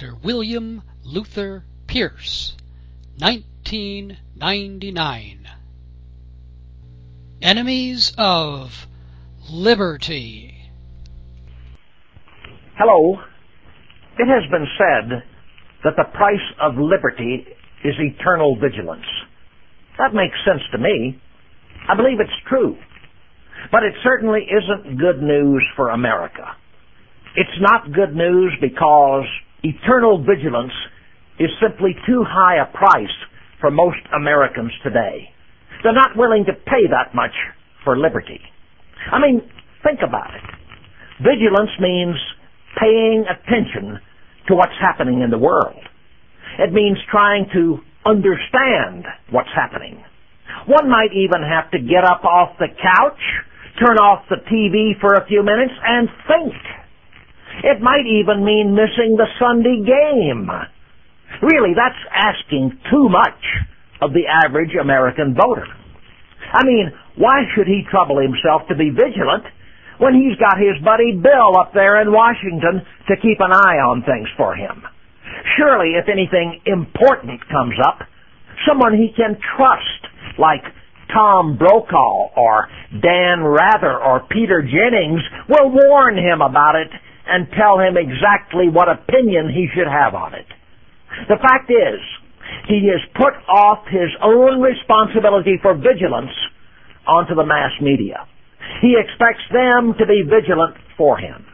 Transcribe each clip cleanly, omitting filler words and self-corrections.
Dr. William Luther Pierce, 1999. Enemies of Liberty. Hello. It has been said that the price of liberty is eternal vigilance. That makes sense to me. I believe it's true. But it certainly isn't good news for America. It's not good news because eternal vigilance is simply too high a price for most Americans today. They're not willing to pay that much for liberty. I mean, think about it. Vigilance means paying attention to what's happening in the world. It means trying to understand what's happening. One might even have to get up off the couch, turn off the TV for a few minutes, and think. It might even mean missing the Sunday game. Really, that's asking too much of the average American voter. I mean, why should he trouble himself to be vigilant when he's got his buddy Bill up there in Washington to keep an eye on things for him? Surely, if anything important comes up, someone he can trust, like Tom Brokaw or Dan Rather or Peter Jennings, will warn him about it and tell him exactly what opinion he should have on it. The fact is, he has put off his own responsibility for vigilance onto the mass media. He expects them to be vigilant for him.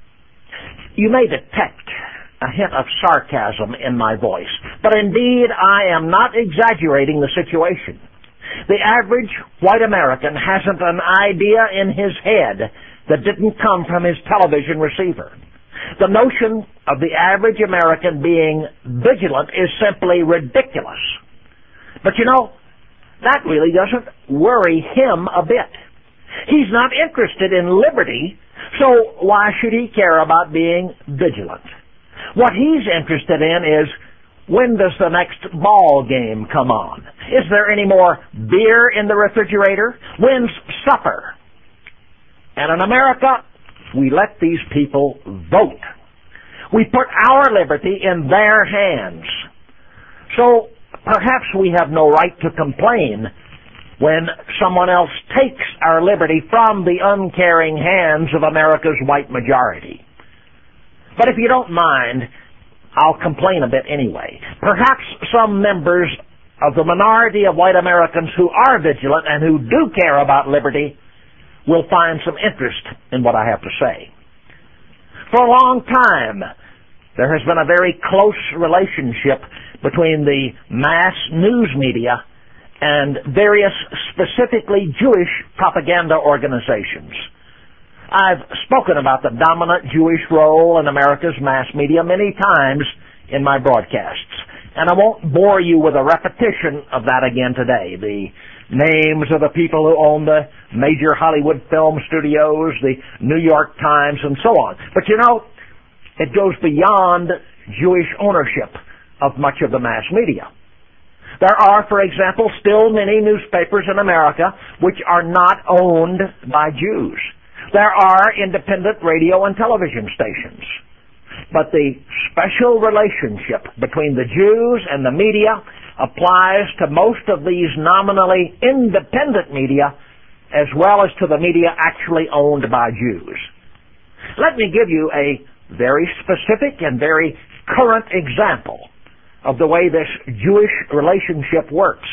You may detect a hint of sarcasm in my voice, but indeed I am not exaggerating the situation. The average white American hasn't an idea in his head that didn't come from his television receiver. The notion of the average American being vigilant is simply ridiculous. But you know, that really doesn't worry him a bit. He's not interested in liberty, so why should he care about being vigilant? What he's interested in is, when does the next ball game come on? Is there any more beer in the refrigerator? When's supper? And in America, we let these people vote. We put our liberty in their hands. So perhaps we have no right to complain when someone else takes our liberty from the uncaring hands of America's white majority. But if you don't mind, I'll complain a bit anyway. Perhaps some members of the minority of white Americans who are vigilant and who do care about liberty will find some interest in what I have to say. For a long time, there has been a very close relationship between the mass news media and various specifically Jewish propaganda organizations. I've spoken about the dominant Jewish role in America's mass media many times in my broadcasts, and I won't bore you with a repetition of that again today. The names of the people who own the major Hollywood film studios, the New York Times, and so on. But you know, it goes beyond Jewish ownership of much of the mass media. There are, for example, still many newspapers in America which are not owned by Jews. There are independent radio and television stations. But the special relationship between the Jews and the media applies to most of these nominally independent media as well as to the media actually owned by Jews. Let me give you a very specific and very current example of the way this Jewish relationship works.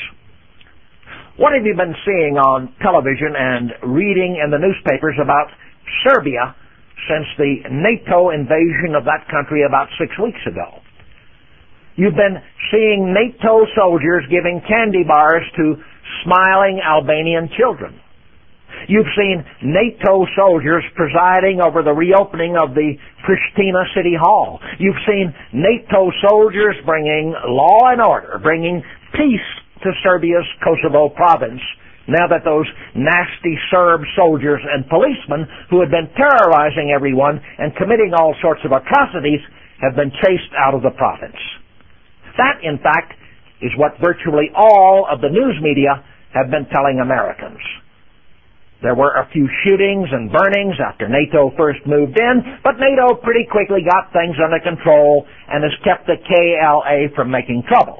What have you been seeing on television and reading in the newspapers about Serbia since the NATO invasion of that country about 6 weeks ago? You've been seeing NATO soldiers giving candy bars to smiling Albanian children. You've seen NATO soldiers presiding over the reopening of the Pristina City Hall. You've seen NATO soldiers bringing law and order, bringing peace to Serbia's Kosovo province, now that those nasty Serb soldiers and policemen who had been terrorizing everyone and committing all sorts of atrocities have been chased out of the province. That, in fact, is what virtually all of the news media have been telling Americans. There were a few shootings and burnings after NATO first moved in, but NATO pretty quickly got things under control and has kept the KLA from making trouble.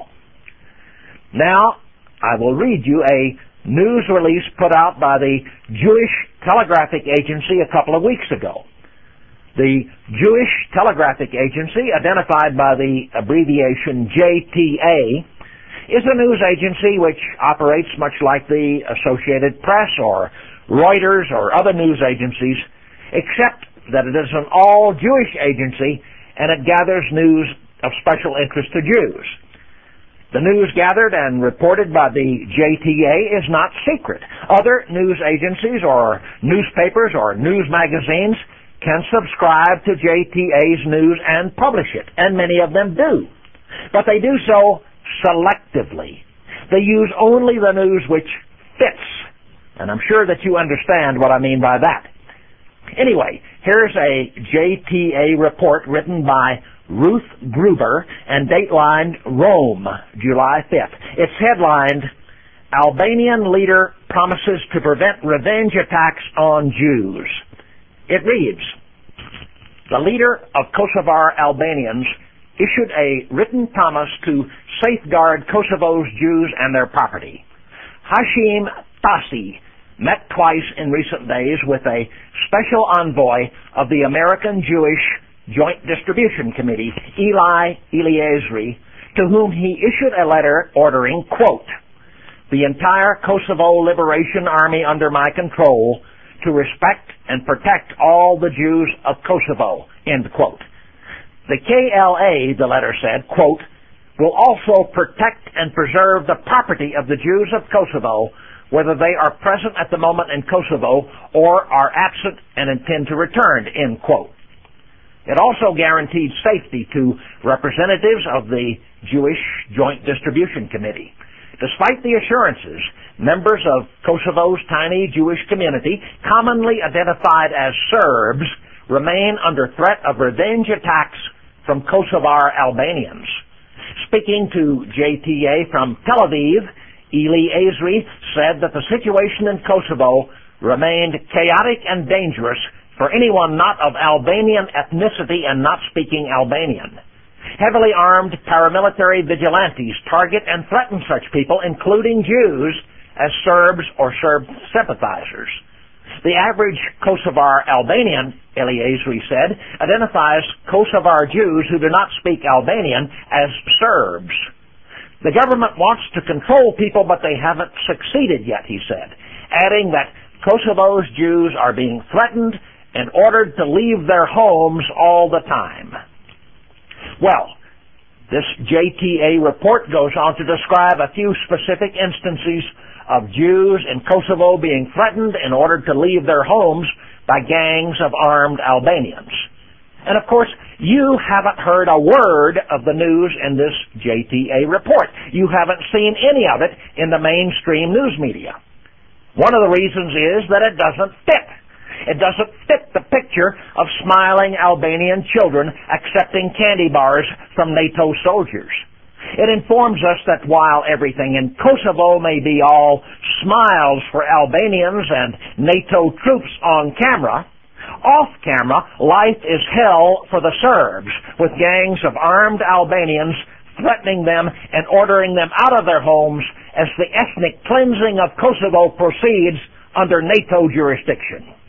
Now, I will read you a news release put out by the Jewish Telegraphic Agency a couple of weeks ago. The Jewish Telegraphic Agency, identified by the abbreviation JTA, is a news agency which operates much like the Associated Press or Reuters or other news agencies, except that it is an all-Jewish agency and it gathers news of special interest to Jews. The news gathered and reported by the JTA is not secret. Other news agencies or newspapers or news magazines can subscribe to JTA's news and publish it, and many of them do. But they do so selectively. They use only the news which fits, and I'm sure that you understand what I mean by that. Anyway, here's a JTA report written by Ruth Gruber and datelined Rome, July 5th. It's headlined, Albanian Leader Promises to Prevent Revenge Attacks on Jews. It reads, the leader of Kosovar Albanians issued a written promise to safeguard Kosovo's Jews and their property. Hashim Thaçi met twice in recent days with a special envoy of the American Jewish Joint Distribution Committee, Eli Eliezri, to whom he issued a letter ordering, quote, the entire Kosovo Liberation Army under my control to respect and protect all the Jews of Kosovo, end quote. The KLA, the letter said, quote, will also protect and preserve the property of the Jews of Kosovo, whether they are present at the moment in Kosovo or are absent and intend to return, end quote. It also guaranteed safety to representatives of the Jewish Joint Distribution Committee. Despite the assurances, members of Kosovo's tiny Jewish community, commonly identified as Serbs, remain under threat of revenge attacks from Kosovar Albanians. Speaking to JTA from Tel Aviv, Eli Ezri said that the situation in Kosovo remained chaotic and dangerous for anyone not of Albanian ethnicity and not speaking Albanian. Heavily armed paramilitary vigilantes target and threaten such people, including Jews, as Serbs or Serb sympathizers. The average Kosovar Albanian, Eliezri said, identifies Kosovar Jews who do not speak Albanian as Serbs. The government wants to control people, but they haven't succeeded yet, he said, adding that Kosovo's Jews are being threatened and ordered to leave their homes all the time. Well, this JTA report goes on to describe a few specific instances of Jews in Kosovo being threatened and ordered to leave their homes by gangs of armed Albanians. And of course, you haven't heard a word of the news in this JTA report. You haven't seen any of it in the mainstream news media. One of the reasons is that it doesn't fit. It doesn't fit the picture of smiling Albanian children accepting candy bars from NATO soldiers. It informs us that while everything in Kosovo may be all smiles for Albanians and NATO troops on camera, off camera, life is hell for the Serbs, with gangs of armed Albanians threatening them and ordering them out of their homes as the ethnic cleansing of Kosovo proceeds under NATO jurisdiction.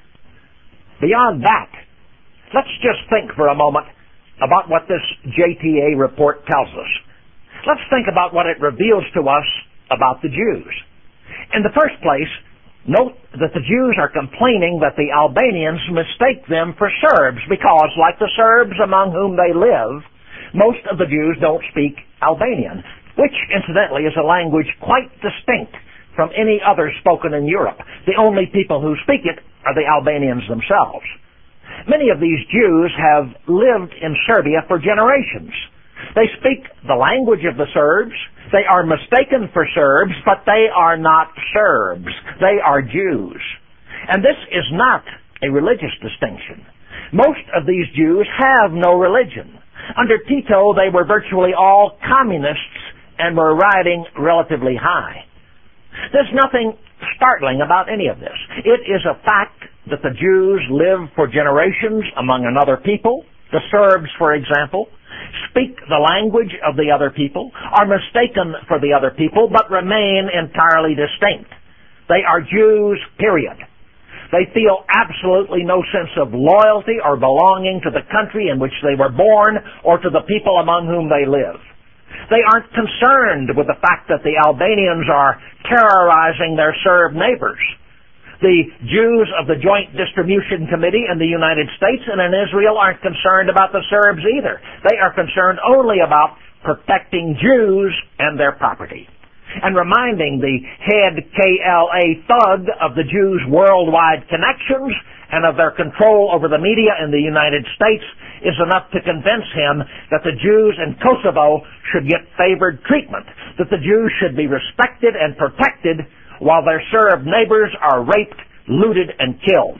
Beyond that, let's just think for a moment about what this JTA report tells us. Let's think about what it reveals to us about the Jews. In the first place, note that the Jews are complaining that the Albanians mistake them for Serbs because, like the Serbs among whom they live, most of the Jews don't speak Albanian, which, incidentally, is a language quite distinct from any other spoken in Europe. The only people who speak it are the Albanians themselves. Many of these Jews have lived in Serbia for generations. They speak the language of the Serbs. They are mistaken for Serbs, but they are not Serbs. They are Jews. And this is not a religious distinction. Most of these Jews have no religion. Under Tito, they were virtually all communists and were riding relatively high. There's nothing startling about any of this. It is a fact that the Jews live for generations among another people. The Serbs, for example, speak the language of the other people, are mistaken for the other people, but remain entirely distinct. They are Jews, period. They feel absolutely no sense of loyalty or belonging to the country in which they were born or to the people among whom they live. They aren't concerned with the fact that the Albanians are terrorizing their Serb neighbors. The Jews of the Joint Distribution Committee in the United States and in Israel aren't concerned about the Serbs either. They are concerned only about protecting Jews and their property. And reminding the head KLA thug of the Jews' worldwide connections and of their control over the media in the United States is enough to convince him that the Jews in Kosovo should get favored treatment, that the Jews should be respected and protected while their Serb neighbors are raped, looted, and killed.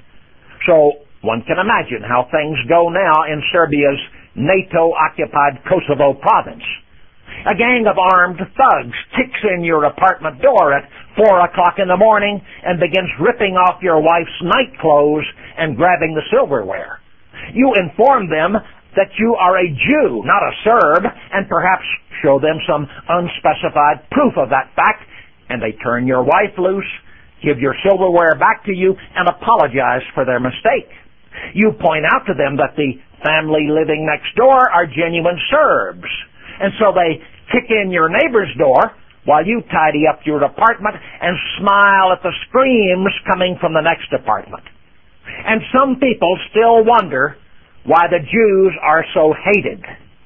So one can imagine how things go now in Serbia's NATO-occupied Kosovo province. A gang of armed thugs kicks in your apartment door at 4 o'clock in the morning and begins ripping off your wife's night clothes and grabbing the silverware. You inform them that you are a Jew, not a Serb, and perhaps show them some unspecified proof of that fact, and they turn your wife loose, give your silverware back to you, and apologize for their mistake. You point out to them that the family living next door are genuine Serbs, and so they kick in your neighbor's door while you tidy up your apartment and smile at the screams coming from the next apartment. And some people still wonder why the Jews are so hated.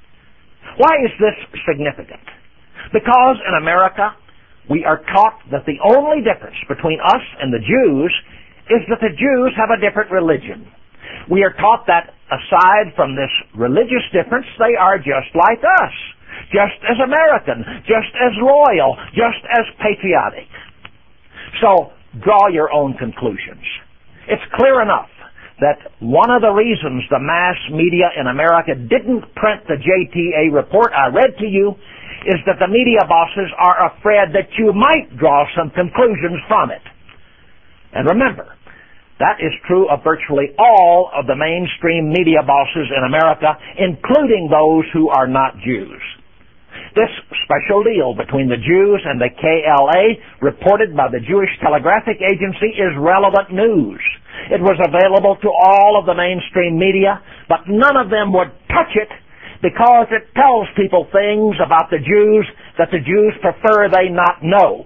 Why is this significant? Because in America, we are taught that the only difference between us and the Jews is that the Jews have a different religion. We are taught that aside from this religious difference, they are just like us, just as American, just as loyal, just as patriotic. So draw your own conclusions. It's clear enough that one of the reasons the mass media in America didn't print the JTA report I read to you is that the media bosses are afraid that you might draw some conclusions from it. And remember, that is true of virtually all of the mainstream media bosses in America, including those who are not Jews. This special deal between the Jews and the KLA, reported by the Jewish Telegraphic Agency, is relevant news. It was available to all of the mainstream media, but none of them would touch it because it tells people things about the Jews that the Jews prefer they not know.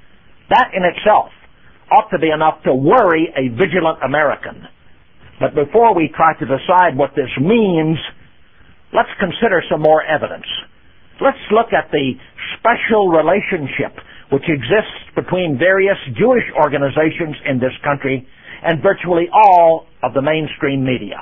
That in itself ought to be enough to worry a vigilant American. But before we try to decide what this means, let's consider some more evidence. Let's look at the special relationship which exists between various Jewish organizations in this country and virtually all of the mainstream media.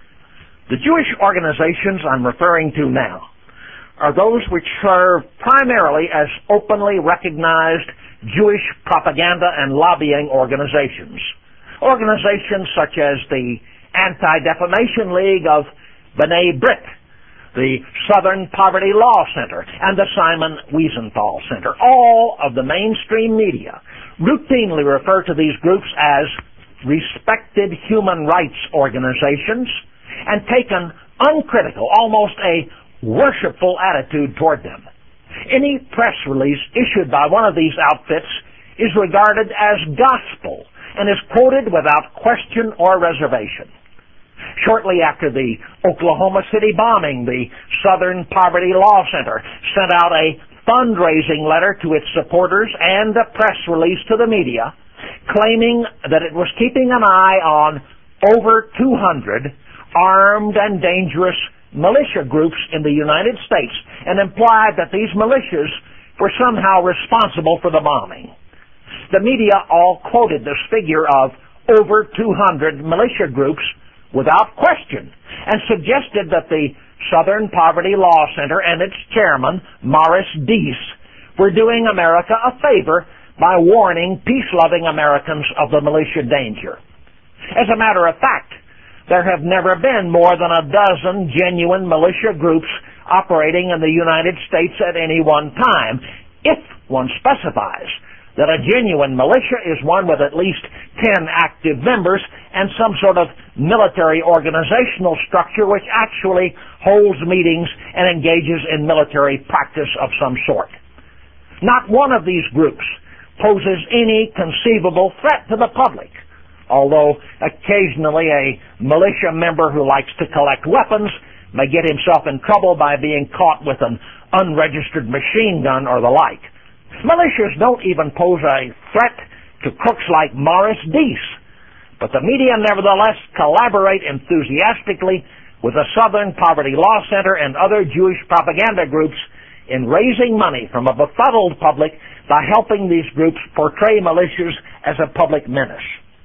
The Jewish organizations I'm referring to now are those which serve primarily as openly recognized Jewish propaganda and lobbying organizations. Organizations such as the Anti-Defamation League of B'nai Brit, the Southern Poverty Law Center, and the Simon Wiesenthal Center. All of the mainstream media routinely refer to these groups as respected human rights organizations and take an uncritical, almost a worshipful attitude toward them. Any press release issued by one of these outfits is regarded as gospel and is quoted without question or reservation. Shortly after the Oklahoma City bombing, the Southern Poverty Law Center sent out a fundraising letter to its supporters and a press release to the media claiming that it was keeping an eye on over 200 armed and dangerous militia groups in the United States and implied that these militias were somehow responsible for the bombing. The media all quoted this figure of over 200 militia groups without question and suggested that the Southern Poverty Law Center and its chairman, Morris Deese, were doing America a favor by warning peace-loving Americans of the militia danger. As a matter of fact, there have never been more than a dozen genuine militia groups operating in the United States at any one time, if one specifies that a genuine militia is one with at least 10 active members and some sort of military organizational structure which actually holds meetings and engages in military practice of some sort. Not one of these groups poses any conceivable threat to the public, although occasionally a militia member who likes to collect weapons may get himself in trouble by being caught with an unregistered machine gun or the like. Militias don't even pose a threat to crooks like Morris Deese, but the media nevertheless collaborate enthusiastically with the Southern Poverty Law Center and other Jewish propaganda groups in raising money from a befuddled public by helping these groups portray militias as a public menace.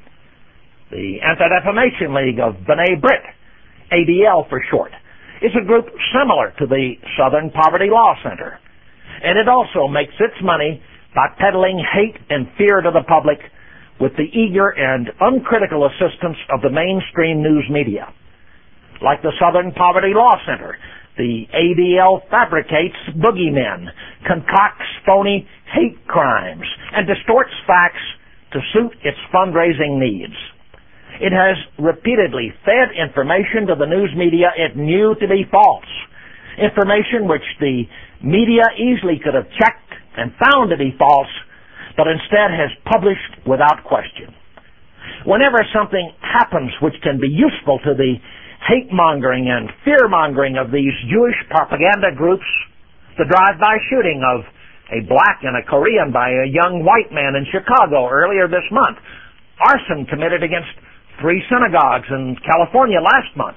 The Anti-Defamation League of B'nai B'rith, ADL for short, is a group similar to the Southern Poverty Law Center, and it also makes its money by peddling hate and fear to the public with the eager and uncritical assistance of the mainstream news media. Like the Southern Poverty Law Center, the ADL fabricates boogeymen, concocts phony hate crimes, and distorts facts to suit its fundraising needs. It has repeatedly fed information to the news media it knew to be false, information which the media easily could have checked and found to be false, but instead has published without question. Whenever something happens which can be useful to the hate-mongering and fear-mongering of these Jewish propaganda groups, the drive-by shooting of a black and a Korean by a young white man in Chicago earlier this month, arson committed against 3 synagogues in California last month,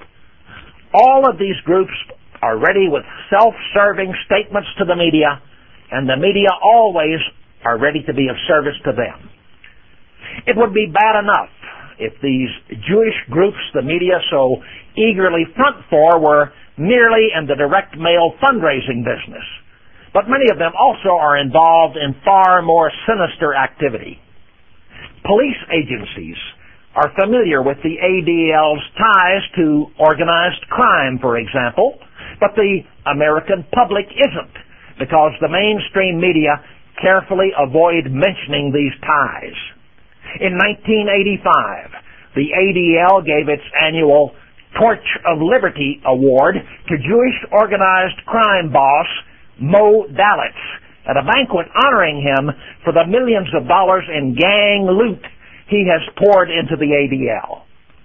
all of these groups are ready with self-serving statements to the media, and the media always are ready to be of service to them. It would be bad enough if these Jewish groups the media so eagerly front for were merely in the direct mail fundraising business, but many of them also are involved in far more sinister activity. Police agencies are familiar with the ADL's ties to organized crime, for example, but the American public isn't, because the mainstream media carefully avoid mentioning these ties. In 1985, the ADL gave its annual Torch of Liberty Award to Jewish organized crime boss Mo Dalitz at a banquet honoring him for the millions of dollars in gang loot he has poured into the ADL.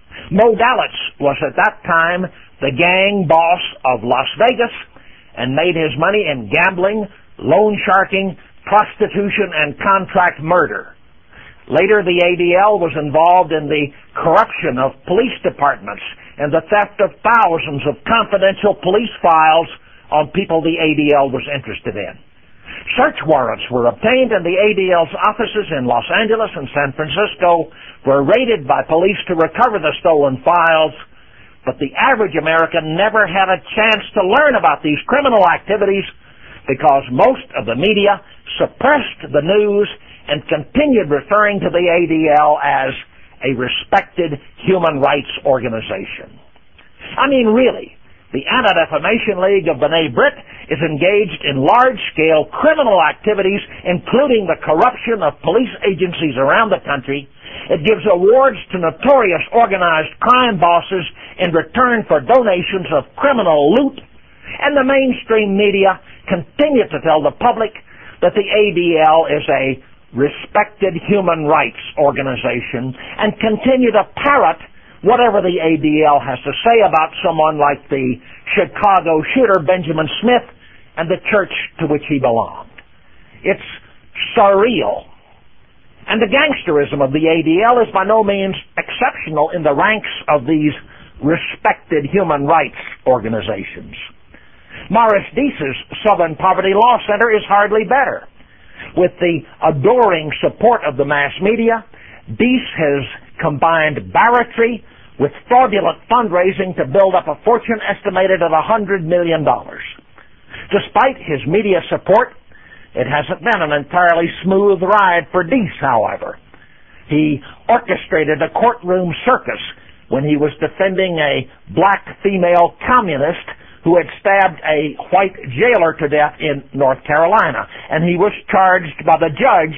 Mo Dalitz was at that time the gang boss of Las Vegas and made his money in gambling, loan sharking, prostitution, and contract murder. Later, the ADL was involved in the corruption of police departments and the theft of thousands of confidential police files on people the ADL was interested in. Search warrants were obtained, and the ADL's offices in Los Angeles and San Francisco were raided by police to recover the stolen files, but the average American never had a chance to learn about these criminal activities because most of the media suppressed the news and continued referring to the ADL as a respected human rights organization. I mean, really, the Anti-Defamation League of B'nai B'rith is engaged in large-scale criminal activities, including the corruption of police agencies around the country. It gives awards to notorious organized crime bosses in return for donations of criminal loot, and the mainstream media continue to tell the public that the ADL is a respected human rights organization and continue to parrot whatever the ADL has to say about someone like the Chicago shooter Benjamin Smith and the church to which he belonged. It's surreal. And the gangsterism of the ADL is by no means exceptional in the ranks of these respected human rights organizations. Morris Deese's Southern Poverty Law Center is hardly better. With the adoring support of the mass media, Deese has combined barratry with fraudulent fundraising to build up a fortune estimated at $100 million. Despite his media support, it hasn't been an entirely smooth ride for Deese, however. He orchestrated a courtroom circus when he was defending a black female communist who had stabbed a white jailer to death in North Carolina, and he was charged by the judge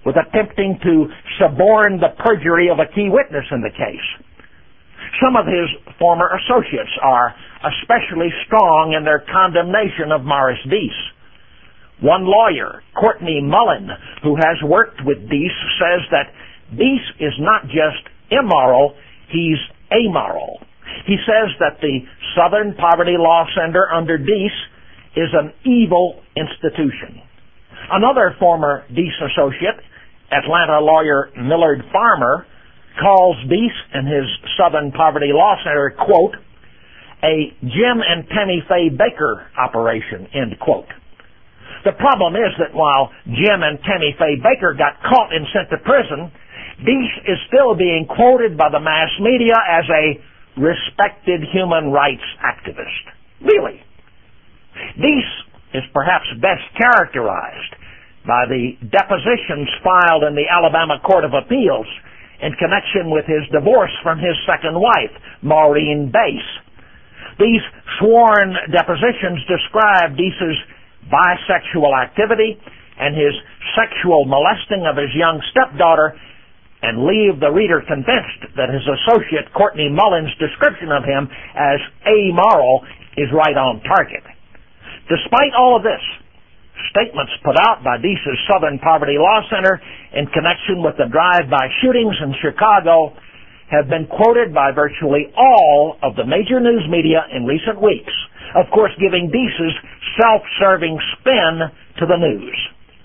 with attempting to suborn the perjury of a key witness in the case. Some of his former associates are especially strong in their condemnation of Morris Deese. One lawyer, Courtney Mullen, who has worked with Deese, says that Deese is not just immoral, he's amoral. He says that the Southern Poverty Law Center under Deese is an evil institution. Another former Deese associate, Atlanta lawyer Millard Farmer, calls Deese and his Southern Poverty Law Center, quote, a Jim and Tammy Faye Baker operation, end quote. The problem is that while Jim and Tammy Faye Baker got caught and sent to prison, Deese is still being quoted by the mass media as a respected human rights activist. Really. Deese is perhaps best characterized by the depositions filed in the Alabama Court of Appeals in connection with his divorce from his second wife, Maureen Bass. These sworn depositions describe Deese's bisexual activity and his sexual molesting of his young stepdaughter and leave the reader convinced that his associate Courtney Mullen's description of him as amoral is right on target. Despite all of this, statements put out by Deese's Southern Poverty Law Center in connection with the drive-by shootings in Chicago have been quoted by virtually all of the major news media in recent weeks, of course giving Deese's self-serving spin to the news.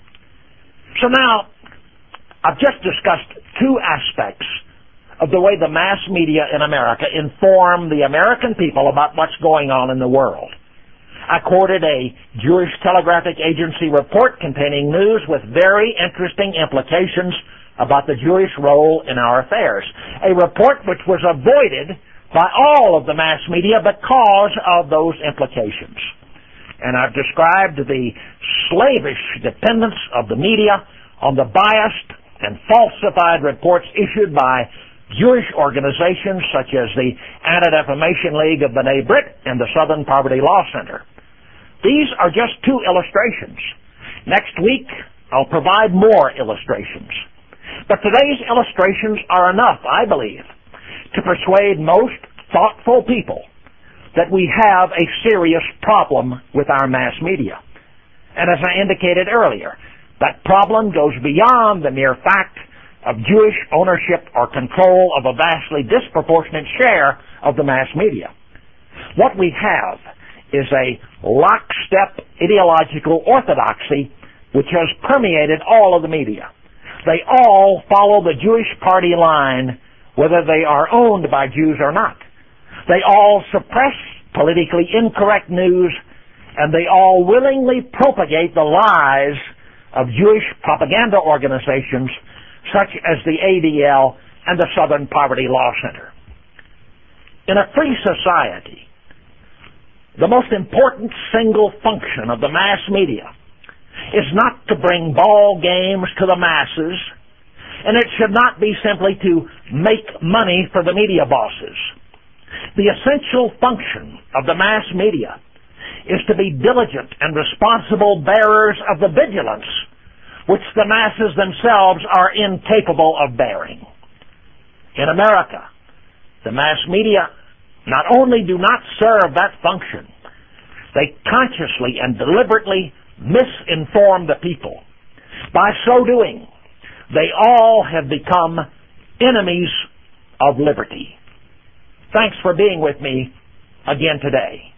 So now, I've just discussed two aspects of the way the mass media in America inform the American people about what's going on in the world. I quoted a Jewish Telegraphic Agency report containing news with very interesting implications about the Jewish role in our affairs. A report which was avoided by all of the mass media because of those implications. And I've described the slavish dependence of the media on the biased and falsified reports issued by Jewish organizations such as the Anti-Defamation League of B'nai B'rith and the Southern Poverty Law Center. These are just two illustrations. Next week, I'll provide more illustrations. But today's illustrations are enough, I believe, to persuade most thoughtful people that we have a serious problem with our mass media. And as I indicated earlier, that problem goes beyond the mere fact of Jewish ownership or control of a vastly disproportionate share of the mass media. What we have is a lockstep ideological orthodoxy which has permeated all of the media. They all follow the Jewish party line, whether they are owned by Jews or not. They all suppress politically incorrect news, and they all willingly propagate the lies of Jewish propaganda organizations such as the ADL and the Southern Poverty Law Center. In a free society, the most important single function of the mass media is not to bring ball games to the masses, and it should not be simply to make money for the media bosses. The essential function of the mass media is to be diligent and responsible bearers of the vigilance which the masses themselves are incapable of bearing. In America, the mass media not only do not serve that function, they consciously and deliberately misinform the people. By so doing, they all have become enemies of liberty. Thanks for being with me again today.